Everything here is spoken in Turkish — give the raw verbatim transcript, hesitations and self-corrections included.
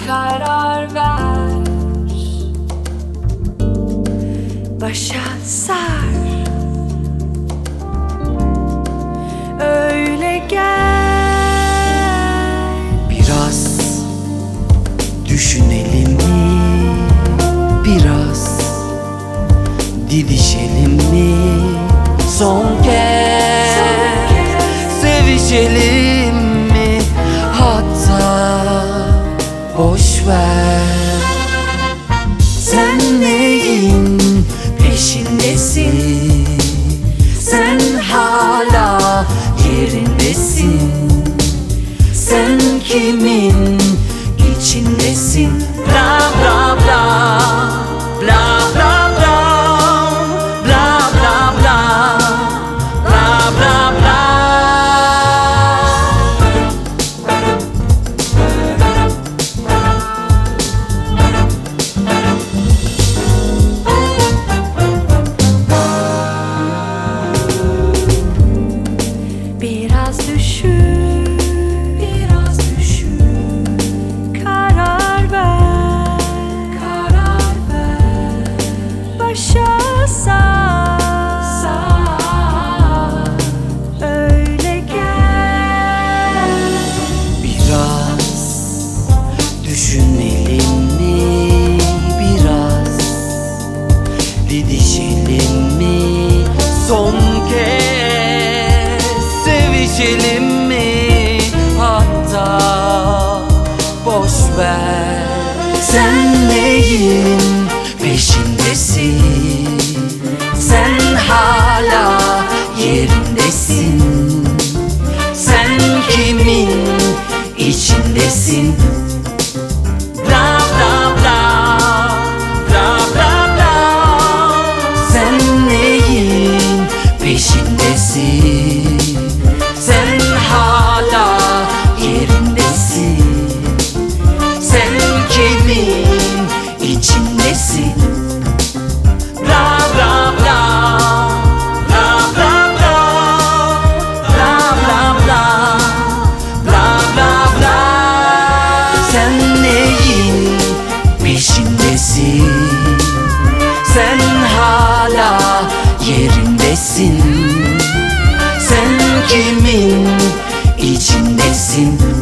karar ver, başa sar, öyle gel. Biraz düşünelim mi? Biraz didişelim mi? Son kez, Son kez sevişelim mi? Hatta boş ver. Sen neyin peşindesin? Sen hala yerindesin. Sen kimin içindesin? Bla bla bla, bla bla bla, bla bla bla, bla bla bla. Biraz düşün, biraz düşün, karar ver, karar ver, başa sar, sar, öyle gel. Biraz düşünelim mi? Biraz didişelim mi? Son kez sevişelim mi? Hatta boş ver. Sen neyin peşindesin? Sen hala yerindesin. Sen kimin içindesin? Bla bla bla, bla bla bla. Sen neyin peşindesin? Sen hala yerindesin. Sen kimin içindesin? Bla bla bla, bla bla bla, bla bla bla, bla bla bla. Sen neyin peşindesin? Sen hala yerindesin. Sen kimin içindesin?